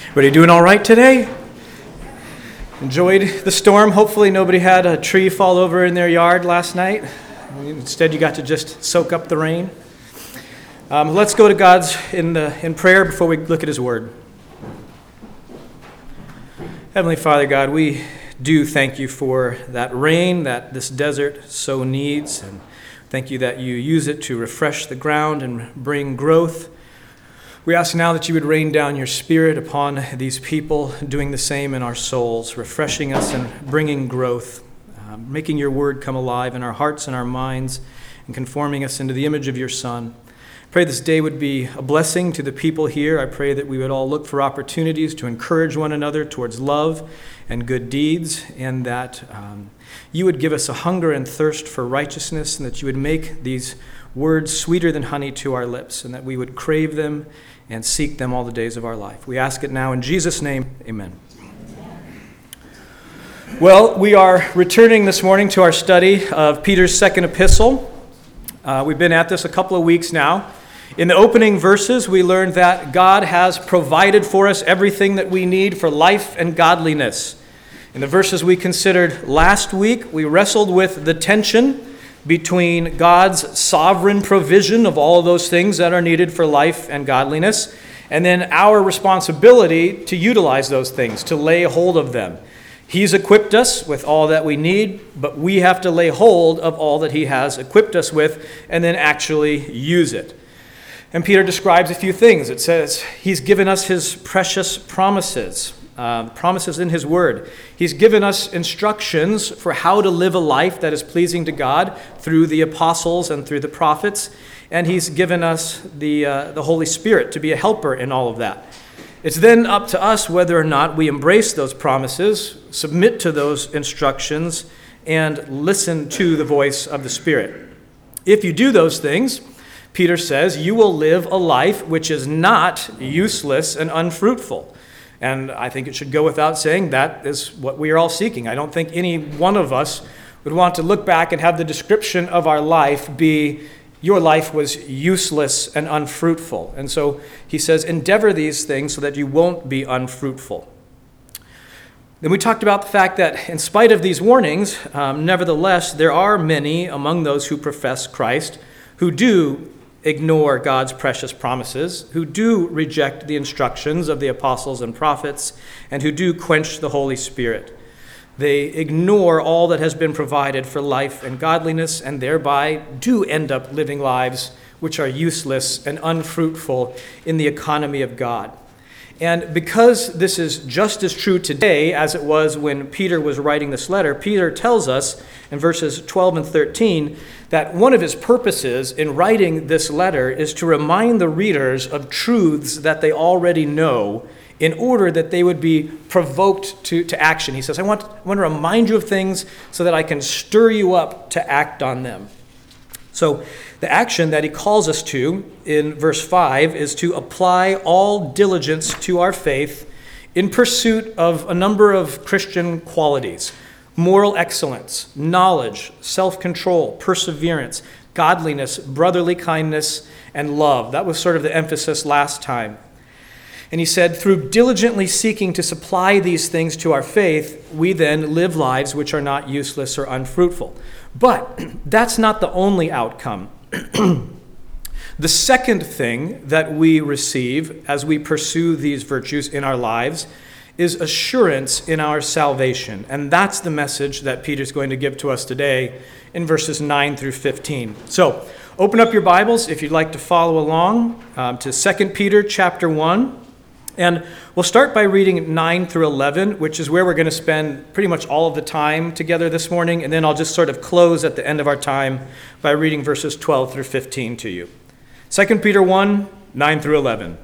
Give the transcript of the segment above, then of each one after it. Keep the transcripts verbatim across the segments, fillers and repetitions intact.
Everybody doing all right today? Enjoyed the storm? Hopefully nobody had a tree fall over in their yard last night. Instead, you got to just soak up the rain. Um, let's go to God's in the in prayer before we look at His Word. Heavenly Father God, we do thank you for that rain that this desert so needs, and thank you that you use it to refresh the ground and bring growth. We ask now that you would rain down your Spirit upon these people, doing the same in our souls, refreshing us and bringing growth, uh, making your word come alive in our hearts and our minds, and conforming us into the image of your Son. Pray this day would be a blessing to the people here. I pray that we would all look for opportunities to encourage one another towards love and good deeds, and that um, you would give us a hunger and thirst for righteousness, and that you would make these words sweeter than honey to our lips, and that we would crave them and seek them all the days of our life. We ask it now in Jesus' name, amen. Well, we are returning this morning to our study of Peter's second epistle. Uh, we've been at this a couple of weeks now. In the opening verses, we learned that God has provided for us everything that we need for life and godliness. In the verses we considered last week, we wrestled with the tension between God's sovereign provision of all of those things that are needed for life and godliness, and then our responsibility to utilize those things, to lay hold of them. He's equipped us with all that we need, but we have to lay hold of all that he has equipped us with and then actually use it. And Peter describes a few things. It says he's given us his precious promises. Uh, promises in his word. He's given us instructions for how to live a life that is pleasing to God through the apostles and through the prophets, and he's given us the uh, the Holy Spirit to be a helper in all of that. It's then up to us whether or not we embrace those promises, submit to those instructions, and listen to the voice of the Spirit. If you do those things, Peter says, you will live a life which is not useless and unfruitful. And I think it should go without saying that is what we are all seeking. I don't think any one of us would want to look back and have the description of our life be, your life was useless and unfruitful. And so he says, endeavor these things so that you won't be unfruitful. Then we talked about the fact that in spite of these warnings, um, nevertheless, there are many among those who profess Christ who do ignore God's precious promises, who do reject the instructions of the apostles and prophets, and who do quench the Holy Spirit. They ignore all that has been provided for life and godliness, and thereby do end up living lives which are useless and unfruitful in the economy of God. And because this is just as true today as it was when Peter was writing this letter, Peter tells us in verses twelve and thirteen that one of his purposes in writing this letter is to remind the readers of truths that they already know in order that they would be provoked to, to action. He says, I want, I want to remind you of things so that I can stir you up to act on them. So the action that he calls us to in verse five is to apply all diligence to our faith in pursuit of a number of Christian qualities: moral excellence, knowledge, self-control, perseverance, godliness, brotherly kindness, and love. That was sort of the emphasis last time. And he said, through diligently seeking to supply these things to our faith, we then live lives which are not useless or unfruitful. But that's not the only outcome. The second thing that we receive as we pursue these virtues in our lives is assurance in our salvation. And that's the message that Peter's going to give to us today in verses nine through fifteen. So open up your Bibles if you'd like to follow along um, to Second Peter chapter one. And we'll start by reading nine through eleven, which is where we're going to spend pretty much all of the time together this morning. And then I'll just sort of close at the end of our time by reading verses twelve through fifteen to you. Second Peter one, nine through eleven.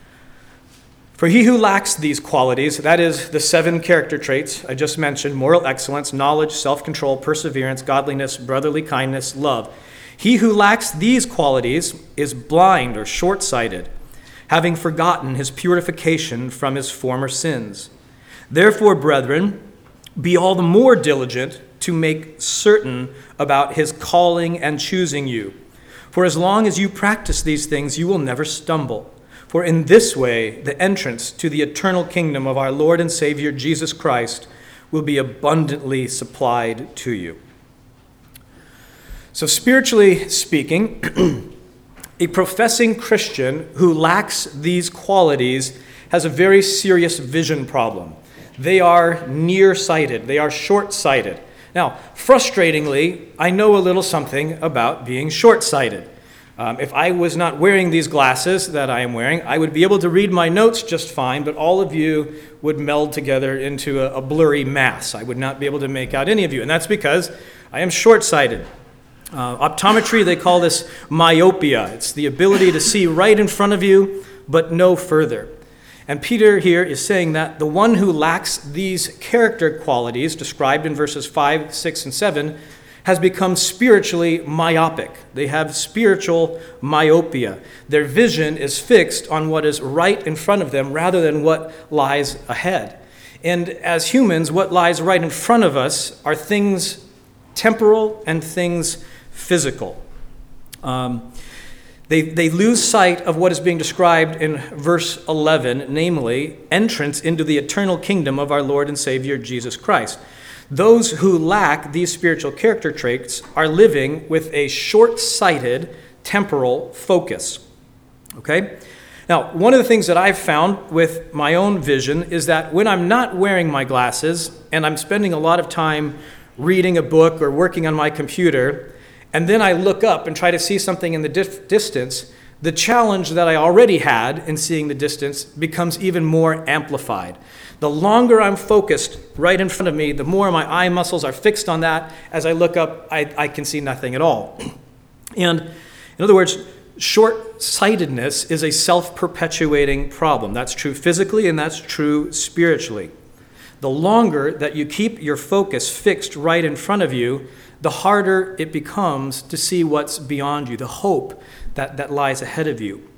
For he who lacks these qualities, that is, the seven character traits I just mentioned, moral excellence, knowledge, self-control, perseverance, godliness, brotherly kindness, love. He who lacks these qualities is blind or short-sighted, having forgotten his purification from his former sins. Therefore, brethren, be all the more diligent to make certain about his calling and choosing you. For as long as you practice these things, you will never stumble. For For in this way, the entrance to the eternal kingdom of our Lord and Savior Jesus Christ will be abundantly supplied to you. So spiritually speaking, a professing Christian who lacks these qualities has a very serious vision problem. They are nearsighted. They are short-sighted. Now, frustratingly, I know a little something about being short-sighted. Um, if I was not wearing these glasses that I am wearing, I would be able to read my notes just fine, but all of you would meld together into a, a blurry mass. I would not be able to make out any of you, and that's because I am short-sighted. Uh, optometry, they call this myopia. It's the ability to see right in front of you, but no further. And Peter here is saying that the one who lacks these character qualities described in verses five, six, and seven has become spiritually myopic. They have spiritual myopia. Their vision is fixed on what is right in front of them rather than what lies ahead. And as humans, what lies right in front of us are things temporal and things physical. Um, They, they lose sight of what is being described in verse eleven, namely, entrance into the eternal kingdom of our Lord and Savior Jesus Christ. Those who lack these spiritual character traits are living with a short-sighted temporal focus. Okay? Now, one of the things that I've found with my own vision is that when I'm not wearing my glasses and I'm spending a lot of time reading a book or working on my computer, and then I look up and try to see something in the dif- distance, the challenge that I already had in seeing the distance becomes even more amplified. The longer I'm focused right in front of me, the more my eye muscles are fixed on that. As I look up, I, I can see nothing at all. And in other words, short-sightedness is a self-perpetuating problem. That's true physically and that's true spiritually. The longer that you keep your focus fixed right in front of you, the harder it becomes to see what's beyond you, the hope that, that lies ahead of you.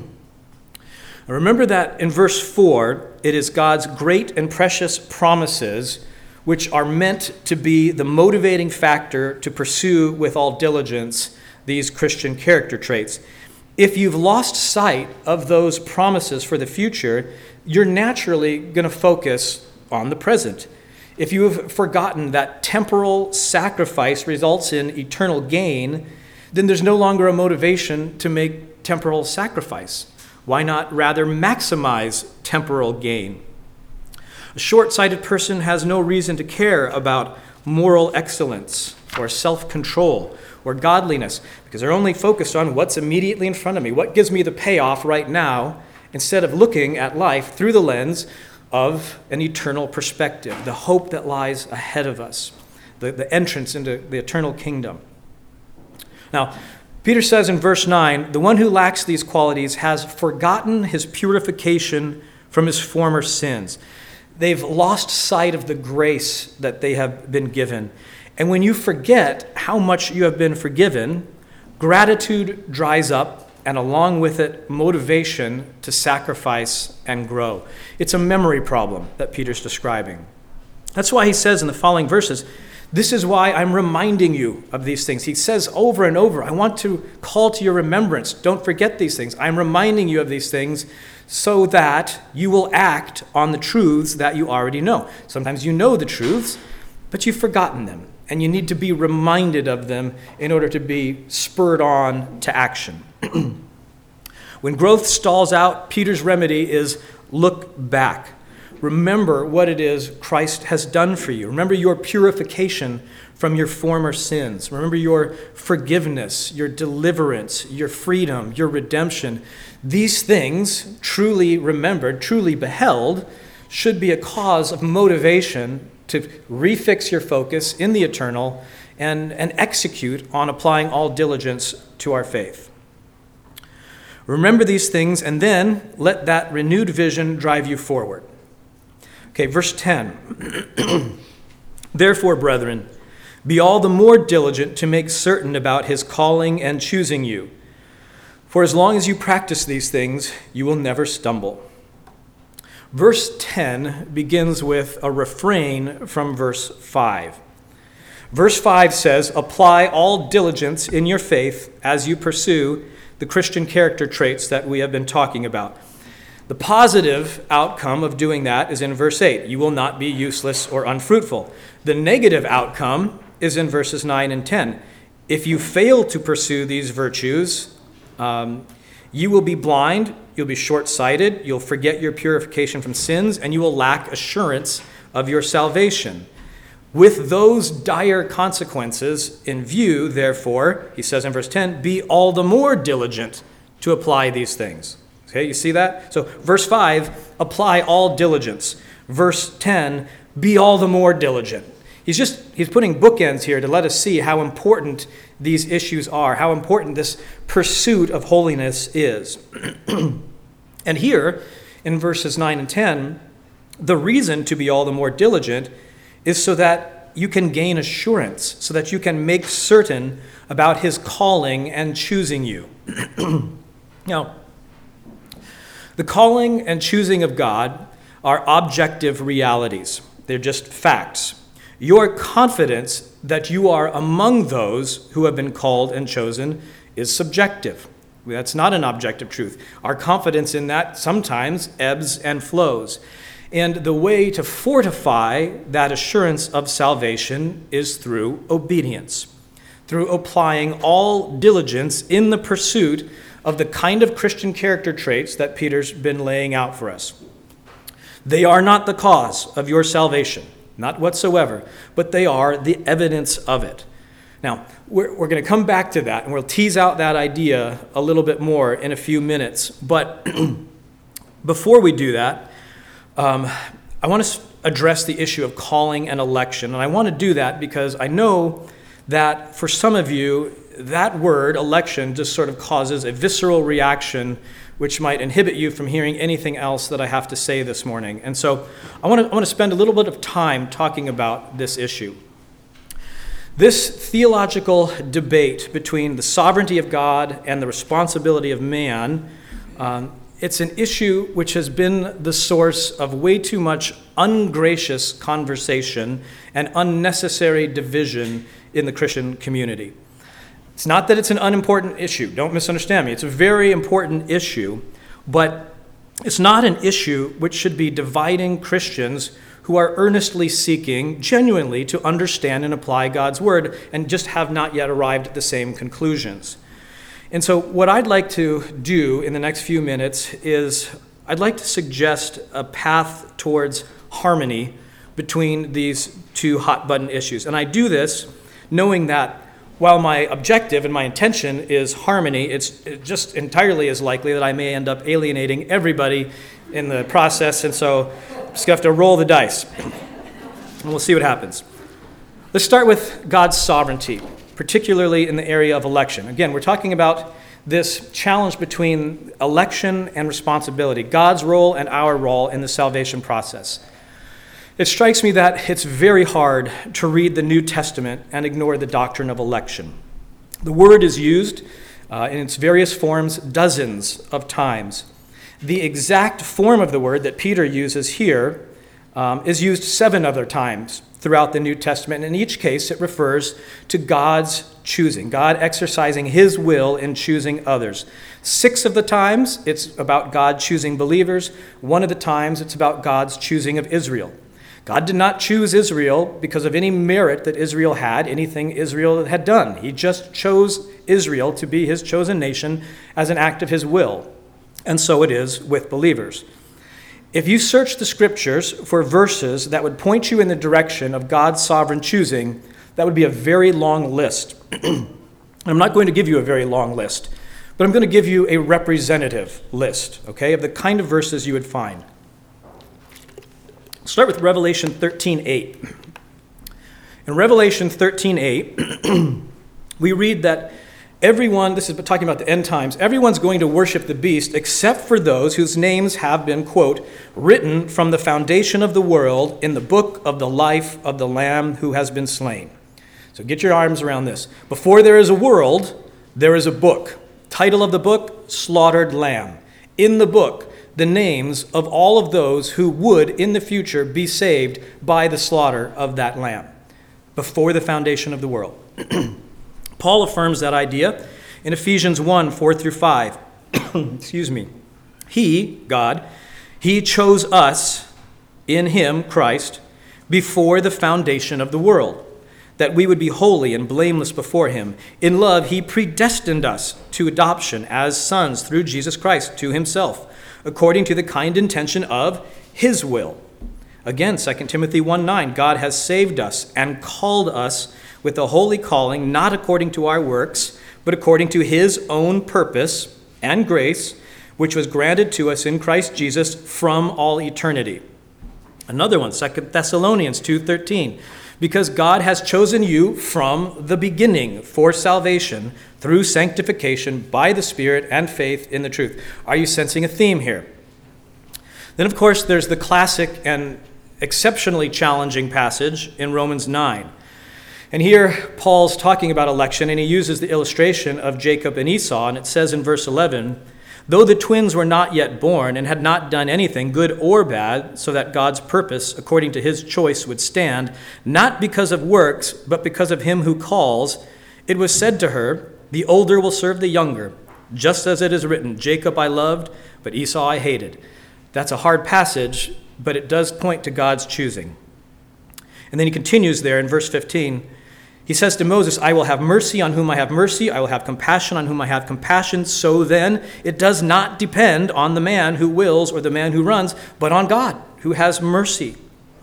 Remember that in verse four, it is God's great and precious promises which are meant to be the motivating factor to pursue with all diligence these Christian character traits. If you've lost sight of those promises for the future, you're naturally going to focus on the present. If you have forgotten that temporal sacrifice results in eternal gain, then there's no longer a motivation to make temporal sacrifice. Why not rather maximize temporal gain? A short-sighted person has no reason to care about moral excellence or self-control or godliness because they're only focused on what's immediately in front of me, what gives me the payoff right now, instead of looking at life through the lens of an eternal perspective, the hope that lies ahead of us, the, the entrance into the eternal kingdom. Now, Peter says in verse nine, the one who lacks these qualities has forgotten his purification from his former sins. They've lost sight of the grace that they have been given. And when you forget how much you have been forgiven, gratitude dries up, and along with it, motivation to sacrifice and grow. It's a memory problem that Peter's describing. That's why he says in the following verses, this is why I'm reminding you of these things. He says over and over, I want to call to your remembrance. Don't forget these things. I'm reminding you of these things so that you will act on the truths that you already know. Sometimes you know the truths, but you've forgotten them, and you need to be reminded of them in order to be spurred on to action. When growth stalls out, Peter's remedy is look back. Remember what it is Christ has done for you. Remember your purification from your former sins. Remember your forgiveness, your deliverance, your freedom, your redemption. These things, truly remembered, truly beheld, should be a cause of motivation to refix your focus in the eternal and, and execute on applying all diligence to our faith. Remember these things, and then let that renewed vision drive you forward. Okay, verse ten. Therefore, brethren, be all the more diligent to make certain about his calling and choosing you. For as long as you practice these things, you will never stumble. Verse ten begins with a refrain from verse five. Verse five says, apply all diligence in your faith as you pursue the Christian character traits that we have been talking about. The positive outcome of doing that is in verse eight. You will not be useless or unfruitful. The negative outcome is in verses nine and ten. If you fail to pursue these virtues, um, you will be blind, you'll be short-sighted, you'll forget your purification from sins, and you will lack assurance of your salvation. With those dire consequences in view, therefore, he says in verse ten, be all the more diligent to apply these things. Okay, you see that? So verse five, apply all diligence. Verse ten, be all the more diligent. He's just, he's putting bookends here to let us see how important these issues are, how important this pursuit of holiness is. And here, in verses nine and ten, the reason to be all the more diligent is so that you can gain assurance, so that you can make certain about his calling and choosing you. Now, the calling and choosing of God are objective realities. They're just facts. Your confidence that you are among those who have been called and chosen is subjective. That's not an objective truth. Our confidence in that sometimes ebbs and flows. And the way to fortify that assurance of salvation is through obedience, through applying all diligence in the pursuit of the kind of Christian character traits that Peter's been laying out for us. They are not the cause of your salvation, not whatsoever, but they are the evidence of it. Now, we're, we're going to come back to that, and we'll tease out that idea a little bit more in a few minutes. But before we do that, um, I want to address the issue of calling and election. And I want to do that because I know that for some of you, that word, election, just sort of causes a visceral reaction which might inhibit you from hearing anything else that I have to say this morning. And so I want to I want to spend a little bit of time talking about this issue. This theological debate between the sovereignty of God and the responsibility of man, um, it's an issue which has been the source of way too much ungracious conversation and unnecessary division in the Christian community. It's not that it's an unimportant issue. Don't misunderstand me. It's a very important issue, but it's not an issue which should be dividing Christians who are earnestly seeking genuinely to understand and apply God's word and just have not yet arrived at the same conclusions. And so what I'd like to do in the next few minutes is I'd like to suggest a path towards harmony between these two hot-button issues. And I do this knowing that while my objective and my intention is harmony, it's just entirely as likely that I may end up alienating everybody in the process, and so I'm just going to have to roll the dice, and we'll see what happens. Let's start with God's sovereignty, particularly in the area of election. Again, we're talking about this challenge between election and responsibility, God's role and our role in the salvation process. It strikes me that it's very hard to read the New Testament and ignore the doctrine of election. The word is used uh, in its various forms dozens of times. The exact form of the word that Peter uses here um, is used seven other times throughout the New Testament. In each case, it refers to God's choosing, God exercising his will in choosing others. Six of the times, it's about God choosing believers. One of the times, it's about God's choosing of Israel. God did not choose Israel because of any merit that Israel had, anything Israel had done. He just chose Israel to be his chosen nation as an act of his will. And so it is with believers. If you search the scriptures for verses that would point you in the direction of God's sovereign choosing, that would be a very long list. I'm not going to give you a very long list, but I'm going to give you a representative list, okay, of the kind of verses you would find. Start with Revelation thirteen eight. In Revelation thirteen eight, we read that everyone, this is talking about the end times, everyone's going to worship the beast except for those whose names have been, quote, written from the foundation of the world in the book of the life of the Lamb who has been slain. So get your arms around this. Before there is a world, there is a book. Title of the book, Slaughtered Lamb. In the book, the names of all of those who would in the future be saved by the slaughter of that lamb before the foundation of the world. Paul affirms that idea in Ephesians one, four through five. Excuse me. He, God, he chose us in him, Christ, before the foundation of the world, that we would be holy and blameless before him. In love, he predestined us to adoption as sons through Jesus Christ to himself, according to the kind intention of his will. Again, Second Timothy one nine, God has saved us and called us with a holy calling, not according to our works, but according to his own purpose and grace, which was granted to us in Christ Jesus from all eternity. Another one, Second Thessalonians two thirteen, because God has chosen you from the beginning for salvation through sanctification by the Spirit and faith in the truth. Are you sensing a theme here? Then, of course, there's the classic and exceptionally challenging passage in Romans nine. And here, Paul's talking about election, and he uses the illustration of Jacob and Esau, and it says in verse eleven, though the twins were not yet born and had not done anything, good or bad, so that God's purpose, according to his choice, would stand, not because of works, but because of him who calls, it was said to her, the older will serve the younger, just as it is written, Jacob I loved, but Esau I hated. That's a hard passage, but it does point to God's choosing. And then he continues there in verse fifteen. He says to Moses, I will have mercy on whom I have mercy. I will have compassion on whom I have compassion. So then, it does not depend on the man who wills or the man who runs, but on God, who has mercy.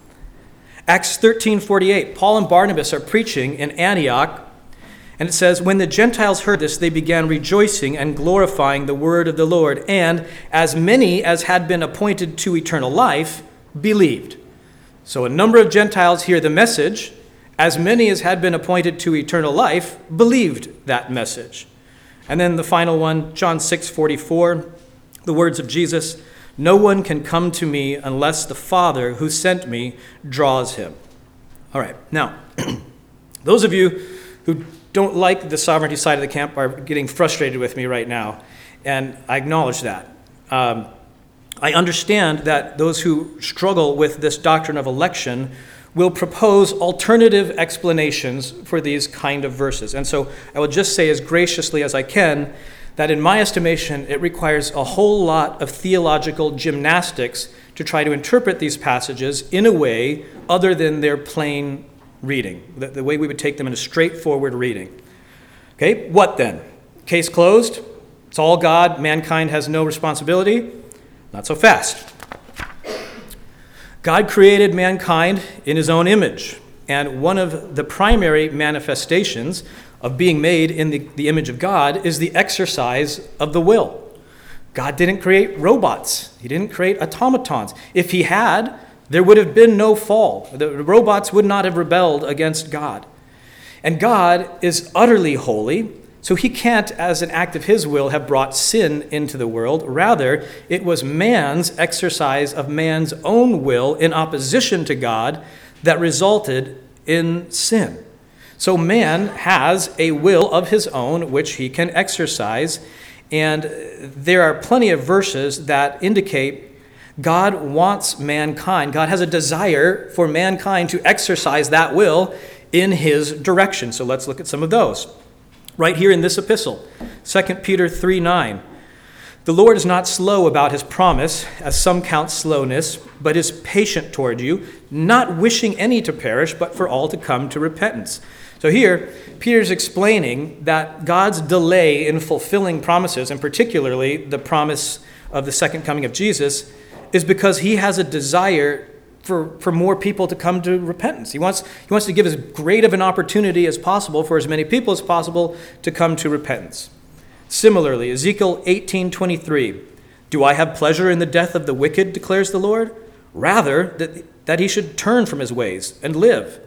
Acts thirteen forty-eight, Paul and Barnabas are preaching in Antioch, and it says, when the Gentiles heard this, they began rejoicing and glorifying the word of the Lord, and as many as had been appointed to eternal life believed. So a number of Gentiles hear the message. As many as had been appointed to eternal life believed that message. And then the final one, John six forty-four, the words of Jesus, no one can come to me unless the Father who sent me draws him. All right, now, those of you who don't like the sovereignty side of the camp are getting frustrated with me right now, and I acknowledge that. Um, I understand that those who struggle with this doctrine of election will propose alternative explanations for these kind of verses. And so I will just say as graciously as I can that in my estimation, it requires a whole lot of theological gymnastics to try to interpret these passages in a way other than their plain reading, the, the way we would take them in a straightforward reading. Okay, what then? Case closed. It's all God. Mankind has no responsibility. Not so fast. God created mankind in his own image, and one of the primary manifestations of being made in the, the image of God is the exercise of the will. God didn't create robots. He didn't create automatons. If he had, there would have been no fall. The robots would not have rebelled against God. And God is utterly holy, so he can't, as an act of his will, have brought sin into the world. Rather, it was man's exercise of man's own will in opposition to God that resulted in sin. So man has a will of his own which he can exercise, and there are plenty of verses that indicate God wants mankind. God has a desire for mankind to exercise that will in his direction. So let's look at some of those. Right here in this epistle, Second Peter three nine. The Lord is not slow about his promise, as some count slowness, but is patient toward you, not wishing any to perish, but for all to come to repentance. So here, Peter's explaining that God's delay in fulfilling promises, and particularly the promise of the second coming of Jesus, is because he has a desire for, for more people to come to repentance. He wants, he wants to give as great of an opportunity as possible for as many people as possible to come to repentance. Similarly, Ezekiel eighteen twenty-three, do I have pleasure in the death of the wicked, declares the Lord? Rather, that, that he should turn from his ways and live.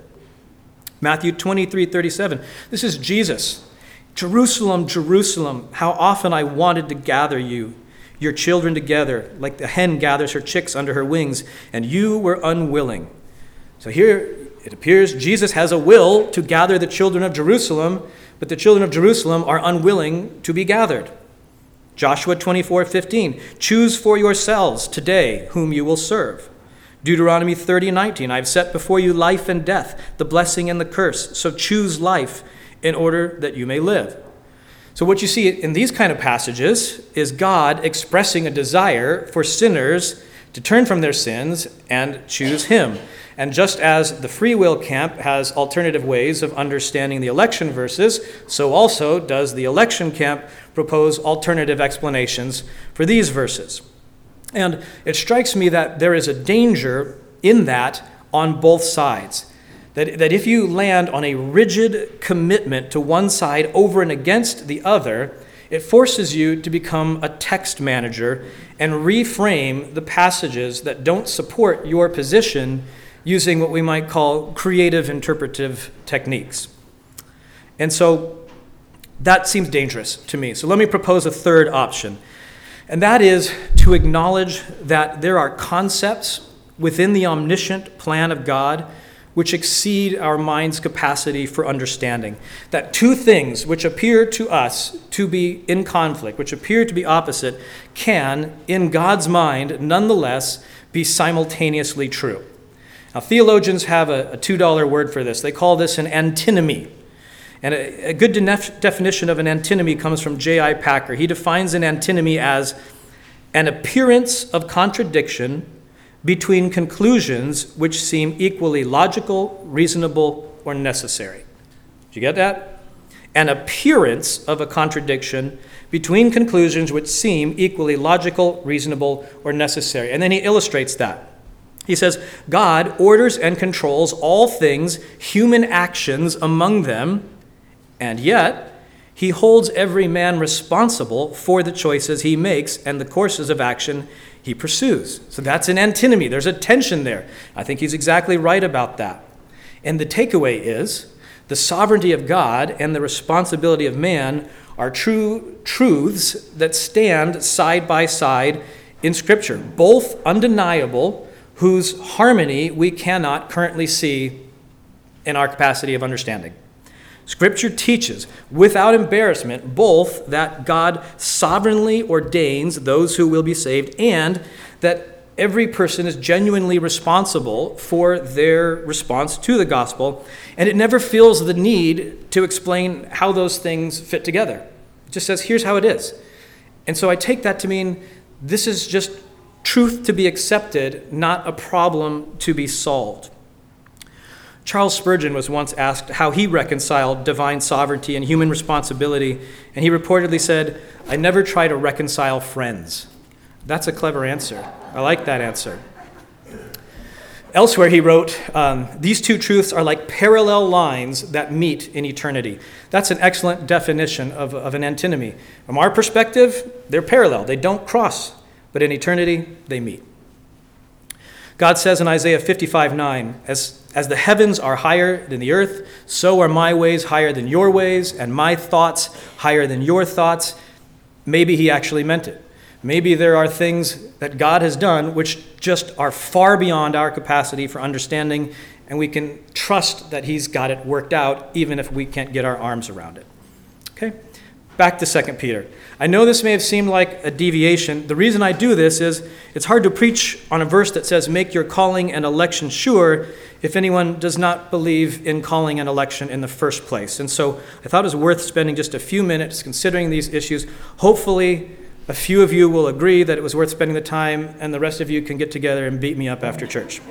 Matthew twenty-three thirty-seven, this is Jesus. Jerusalem, Jerusalem, how often I wanted to gather you, your children together, like the hen gathers her chicks under her wings, and you were unwilling. So here it appears Jesus has a will to gather the children of Jerusalem, but the children of Jerusalem are unwilling to be gathered. Joshua twenty-four fifteen, choose for yourselves today whom you will serve. Deuteronomy thirty nineteen, I've set before you life and death, the blessing and the curse. So choose life in order that you may live. So what you see in these kind of passages is God expressing a desire for sinners to turn from their sins and choose him. And just as the free will camp has alternative ways of understanding the election verses, so also does the election camp propose alternative explanations for these verses. And it strikes me that there is a danger in that on both sides. That, that if you land on a rigid commitment to one side over and against the other, it forces you to become a text manager and reframe the passages that don't support your position using what we might call creative interpretive techniques. And so that seems dangerous to me. So let me propose a third option. And that is to acknowledge that there are concepts within the omniscient plan of God which exceed our mind's capacity for understanding. That two things which appear to us to be in conflict, which appear to be opposite, can, in God's mind, nonetheless be simultaneously true. Now, theologians have a, a two dollar word for this. They call this an antinomy. And a, a good de- definition of an antinomy comes from J I Packer. He defines an antinomy as an appearance of contradiction between conclusions which seem equally logical, reasonable, or necessary. Did you get that? An appearance of a contradiction between conclusions which seem equally logical, reasonable, or necessary. And then he illustrates that. He says, God orders and controls all things, human actions among them, and yet he holds every man responsible for the choices he makes and the courses of action he pursues. So that's an antinomy. There's a tension there. I think he's exactly right about that. And the takeaway is the sovereignty of God and the responsibility of man are true truths that stand side by side in Scripture, both undeniable, whose harmony we cannot currently see in our capacity of understanding. Scripture teaches, without embarrassment, both that God sovereignly ordains those who will be saved and that every person is genuinely responsible for their response to the gospel, and it never feels the need to explain how those things fit together. It just says, here's how it is. And so I take that to mean this is just truth to be accepted, not a problem to be solved. Charles Spurgeon was once asked how he reconciled divine sovereignty and human responsibility, and he reportedly said, I never try to reconcile friends. That's a clever answer. I like that answer. Elsewhere he wrote, um, these two truths are like parallel lines that meet in eternity. That's an excellent definition of, of an antinomy. From our perspective, they're parallel. They don't cross, but in eternity, they meet. God says in Isaiah fifty-five nine, as, as the heavens are higher than the earth, so are my ways higher than your ways, and my thoughts higher than your thoughts. Maybe he actually meant it. Maybe there are things that God has done which just are far beyond our capacity for understanding, and we can trust that he's got it worked out, even if we can't get our arms around it. Okay? Back to Second Peter. I know this may have seemed like a deviation. The reason I do this is it's hard to preach on a verse that says, make your calling and election sure, if anyone does not believe in calling and election in the first place. And so I thought it was worth spending just a few minutes considering these issues. Hopefully, a few of you will agree that it was worth spending the time, and the rest of you can get together and beat me up after church.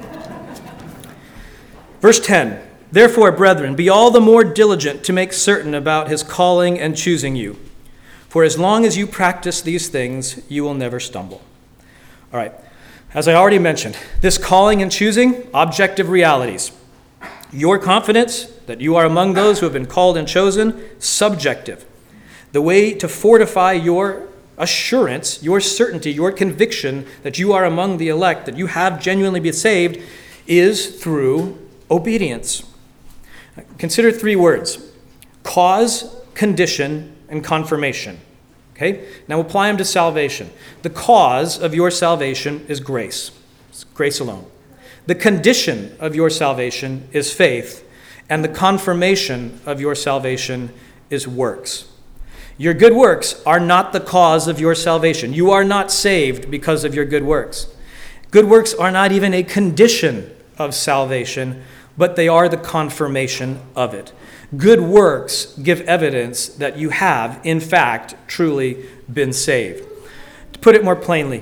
Verse ten. Therefore, brethren, be all the more diligent to make certain about his calling and choosing you. For as long as you practice these things, you will never stumble. All right. As I already mentioned, this calling and choosing, objective realities. Your confidence that you are among those who have been called and chosen, subjective. The way to fortify your assurance, your certainty, your conviction that you are among the elect, that you have genuinely been saved, is through obedience. Consider three words: cause, condition, and confirmation. Okay? Now apply them to salvation. The cause of your salvation is grace. It's grace alone. The condition of your salvation is faith, and the confirmation of your salvation is works. Your good works are not the cause of your salvation. You are not saved because of your good works. Good works are not even a condition of salvation, but they are the confirmation of it. Good works give evidence that you have, in fact, truly been saved. To put it more plainly,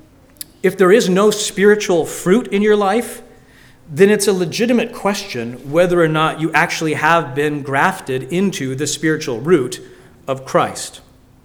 if there is no spiritual fruit in your life, then it's a legitimate question whether or not you actually have been grafted into the spiritual root of Christ.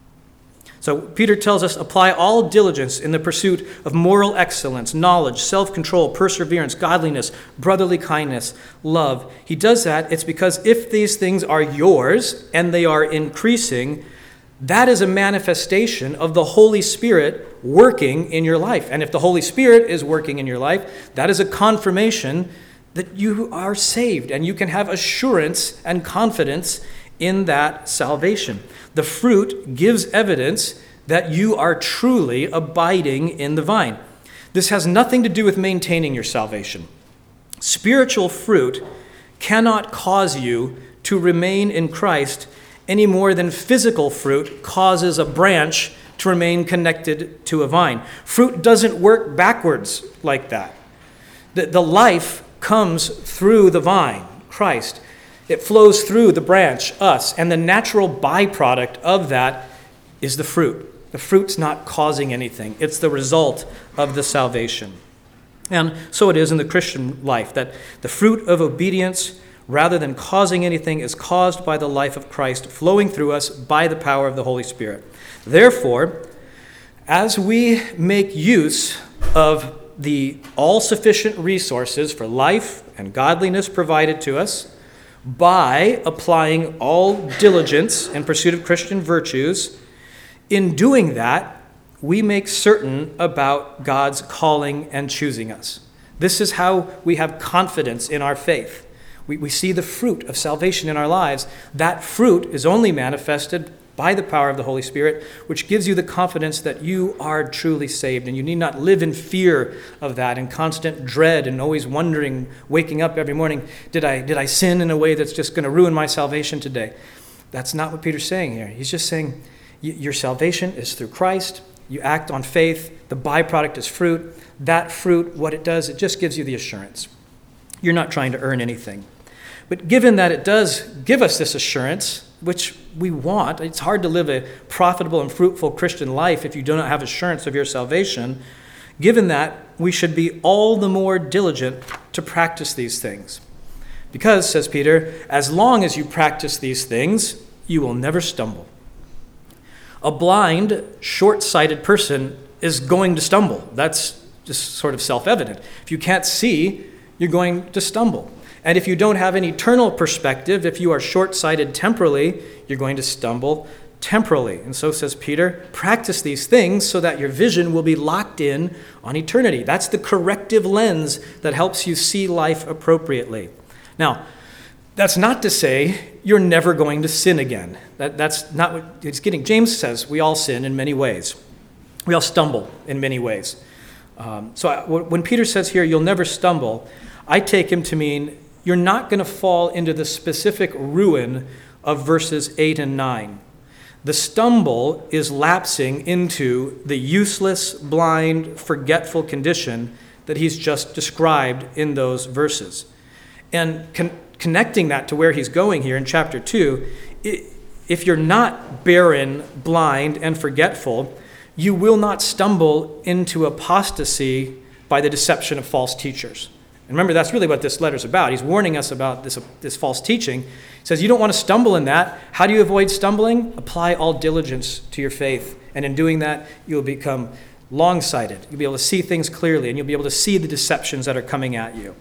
So Peter tells us, apply all diligence in the pursuit of moral excellence, knowledge, self-control, perseverance, godliness, brotherly kindness, love. He does that. It's because if these things are yours and they are increasing, that is a manifestation of the Holy Spirit working in your life. And if the Holy Spirit is working in your life, that is a confirmation that you are saved and you can have assurance and confidence in that salvation. The fruit gives evidence that you are truly abiding in the vine. This has nothing to do with maintaining your salvation. Spiritual fruit cannot cause you to remain in Christ any more than physical fruit causes a branch to remain connected to a vine. Fruit doesn't work backwards like that. The, the life comes through the vine, Christ. It flows through the branch, us, and the natural byproduct of that is the fruit. The fruit's not causing anything. It's the result of the salvation. And so it is in the Christian life, that the fruit of obedience, rather than causing anything, is caused by the life of Christ flowing through us by the power of the Holy Spirit. Therefore, as we make use of the all-sufficient resources for life and godliness provided to us, by applying all diligence in pursuit of Christian virtues, in doing that, we make certain about God's calling and choosing us. This is how we have confidence in our faith. We, we see the fruit of salvation in our lives. That fruit is only manifested by the power of the Holy Spirit, which gives you the confidence that you are truly saved, and you need not live in fear of that, in constant dread and always wondering, waking up every morning, did I did I sin in a way that's just going to ruin my salvation today? That's not what Peter's saying here. He's just saying your salvation is through Christ. You act on faith. The byproduct is fruit. That fruit, what it does, it just gives you the assurance. You're not trying to earn anything. But given that it does give us this assurance, which we want, it's hard to live a profitable and fruitful Christian life if you do not have assurance of your salvation. Given that, we should be all the more diligent to practice these things. Because, says Peter, as long as you practice these things, you will never stumble. A blind, short-sighted person is going to stumble. That's just sort of self-evident. If you can't see, you're going to stumble. And if you don't have an eternal perspective, if you are short-sighted temporally, you're going to stumble temporally. And so says Peter, practice these things so that your vision will be locked in on eternity. That's the corrective lens that helps you see life appropriately. Now, that's not to say you're never going to sin again. That, that's not what it's getting. James says we all sin in many ways. We all stumble in many ways. Um, so I, when Peter says here, you'll never stumble, I take him to mean you're not going to fall into the specific ruin of verses eight and nine. The stumble is lapsing into the useless, blind, forgetful condition that he's just described in those verses. And con- connecting that to where he's going here in chapter two, it, if you're not barren, blind, and forgetful, you will not stumble into apostasy by the deception of false teachers. And remember, that's really what this letter's about. He's warning us about this, this false teaching. He says, you don't want to stumble in that. How do you avoid stumbling? Apply all diligence to your faith. And in doing that, you'll become long-sighted. You'll be able to see things clearly, and you'll be able to see the deceptions that are coming at you.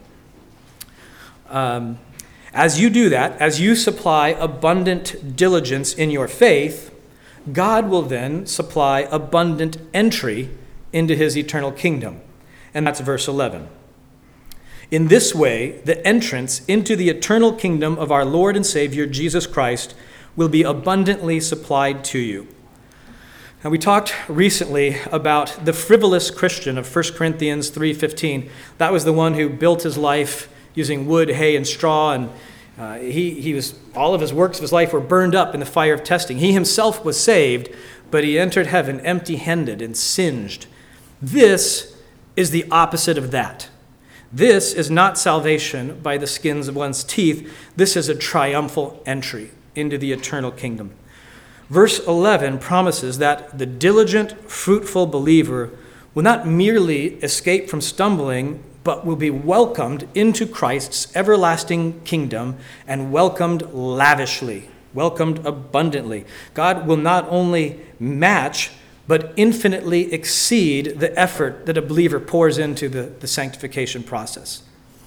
Um, as you do that, as you supply abundant diligence in your faith, God will then supply abundant entry into his eternal kingdom. And that's verse eleven. In this way, the entrance into the eternal kingdom of our Lord and Savior, Jesus Christ, will be abundantly supplied to you. Now, we talked recently about the frivolous Christian of First Corinthians three fifteen. That was the one who built his life using wood, hay, and straw, and uh, he, he was all of his works of his life were burned up in the fire of testing. He himself was saved, but he entered heaven empty-handed and singed. This is the opposite of that. This is not salvation by the skins of one's teeth. This is a triumphal entry into the eternal kingdom. Verse eleven promises that the diligent, fruitful believer will not merely escape from stumbling, but will be welcomed into Christ's everlasting kingdom and welcomed lavishly, welcomed abundantly. God will not only match, but infinitely exceed the effort that a believer pours into the, the sanctification process.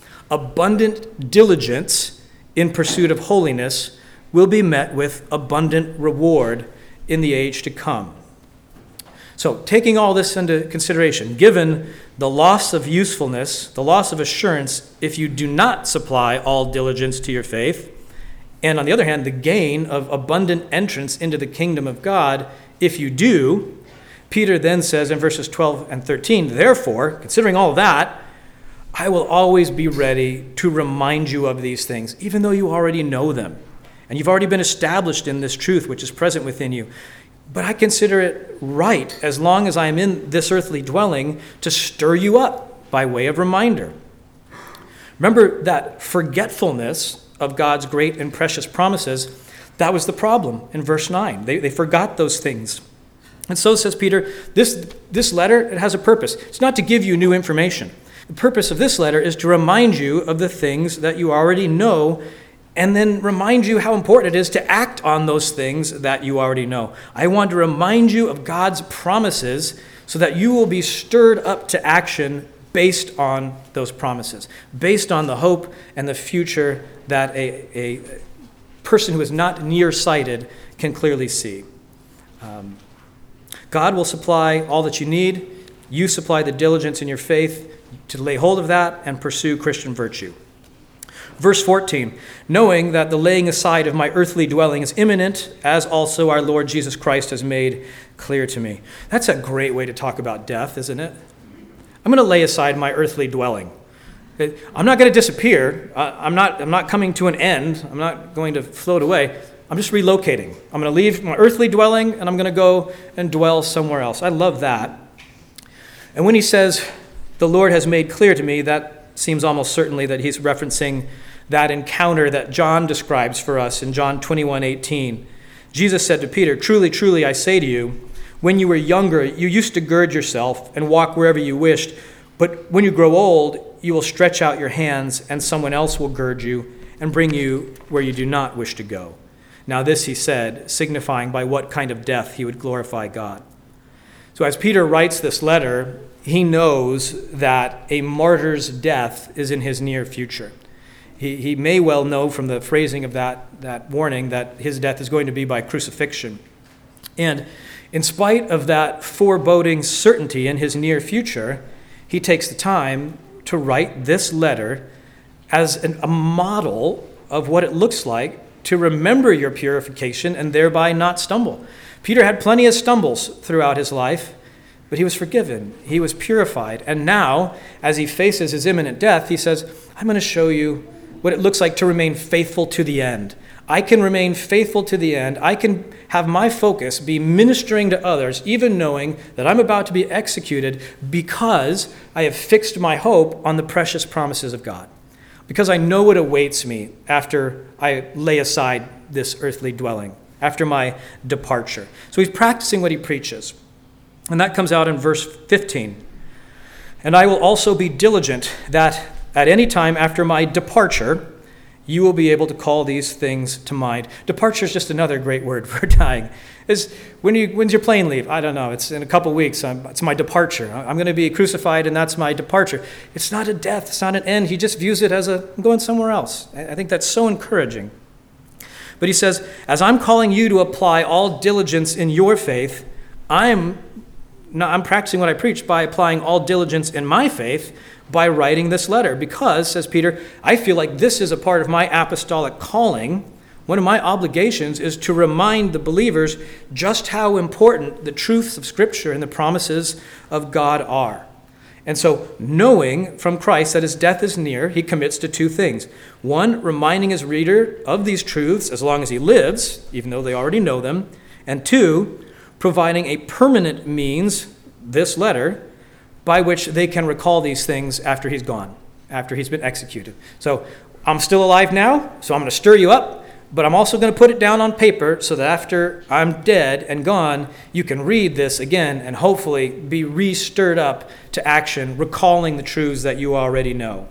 Abundant diligence in pursuit of holiness will be met with abundant reward in the age to come. So, taking all this into consideration, given the loss of usefulness, the loss of assurance, if you do not supply all diligence to your faith, and on the other hand, the gain of abundant entrance into the kingdom of God, if you do, Peter then says in verses twelve and thirteen, therefore, considering all that, I will always be ready to remind you of these things, even though you already know them, and you've already been established in this truth which is present within you. But I consider it right, as long as I am in this earthly dwelling, to stir you up by way of reminder. Remember that forgetfulness of God's great and precious promises, that was the problem in verse nine. They, they forgot those things. And so, says Peter, this, this letter, it has a purpose. It's not to give you new information. The purpose of this letter is to remind you of the things that you already know, and then remind you how important it is to act on those things that you already know. I want to remind you of God's promises so that you will be stirred up to action based on those promises, based on the hope and the future that a, a person who is not nearsighted can clearly see. Um, God will supply all that you need. You supply the diligence in your faith to lay hold of that and pursue Christian virtue. Verse fourteen, knowing that the laying aside of my earthly dwelling is imminent, as also our Lord Jesus Christ has made clear to me. That's a great way to talk about death, isn't it? I'm going to lay aside my earthly dwelling. I'm not going to disappear. I'm not, I'm not coming to an end. I'm not going to float away. I'm just relocating. I'm going to leave my earthly dwelling, and I'm going to go and dwell somewhere else. I love that. And when he says, the Lord has made clear to me, that seems almost certainly that he's referencing that encounter that John describes for us in John twenty-one eighteen. Jesus said to Peter, truly, truly, I say to you, when you were younger, you used to gird yourself and walk wherever you wished. But when you grow old, you will stretch out your hands, and someone else will gird you and bring you where you do not wish to go. Now this he said, signifying by what kind of death he would glorify God. So as Peter writes this letter, he knows that a martyr's death is in his near future. He, he may well know from the phrasing of that, that warning that his death is going to be by crucifixion. And in spite of that foreboding certainty in his near future, he takes the time to write this letter as an, a model of what it looks like to remember your purification and thereby not stumble. Peter had plenty of stumbles throughout his life, but he was forgiven. He was purified. And now, as he faces his imminent death, he says, I'm going to show you what it looks like to remain faithful to the end. I can remain faithful to the end. I can have my focus be ministering to others, even knowing that I'm about to be executed, because I have fixed my hope on the precious promises of God. Because I know what awaits me after I lay aside this earthly dwelling, after my departure. So he's practicing what he preaches. And that comes out in verse fifteen. And I will also be diligent that at any time after my departure, you will be able to call these things to mind. Departure is just another great word for dying. Is when you when's your plane leave? I don't know. It's in a couple weeks. I'm, it's my departure. I'm going to be crucified, and that's my departure. It's not a death. It's not an end. He just views it as a I'm going somewhere else. I think that's so encouraging. But he says, as I'm calling you to apply all diligence in your faith, I'm not, I'm practicing what I preach by applying all diligence in my faith by writing this letter. Because, says Peter, I feel like this is a part of my apostolic calling. One of my obligations is to remind the believers just how important the truths of Scripture and the promises of God are. And so, knowing from Christ that his death is near, he commits to two things. One, reminding his reader of these truths as long as he lives, even though they already know them. And two, providing a permanent means, this letter, by which they can recall these things after he's gone. after he's been executed. So I'm still alive now, so I'm going to stir you up, but I'm also going to put it down on paper so that after I'm dead and gone, you can read this again and hopefully be re-stirred up to action, recalling the truths that you already know.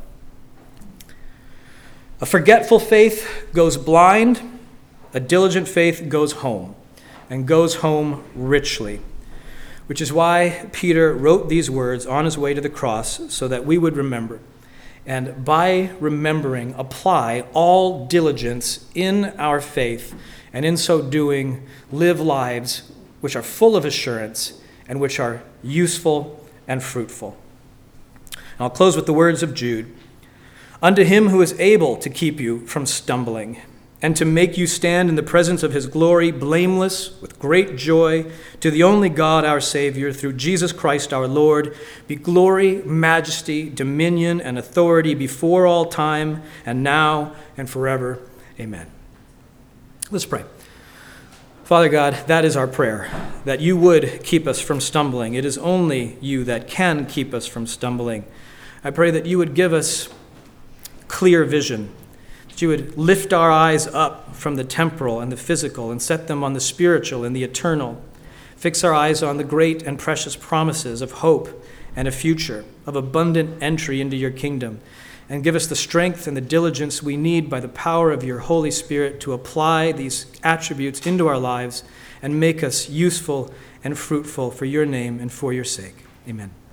A forgetful faith goes blind, a diligent faith goes home, and goes home richly, which is why Peter wrote these words on his way to the cross so that we would remember. And by remembering, apply all diligence in our faith, and in so doing, live lives which are full of assurance and which are useful and fruitful. And I'll close with the words of Jude. Unto him who is able to keep you from stumbling, and to make you stand in the presence of his glory, blameless, with great joy, to the only God our Savior, through Jesus Christ our Lord, be glory, majesty, dominion, and authority before all time, and now and forever. Amen. Let's pray. Father God, that is our prayer, that you would keep us from stumbling. It is only you that can keep us from stumbling. I pray that you would give us clear vision, that you would lift our eyes up from the temporal and the physical and set them on the spiritual and the eternal. Fix our eyes on the great and precious promises of hope and a future, of abundant entry into your kingdom, and give us the strength and the diligence we need by the power of your Holy Spirit to apply these attributes into our lives and make us useful and fruitful for your name and for your sake. Amen.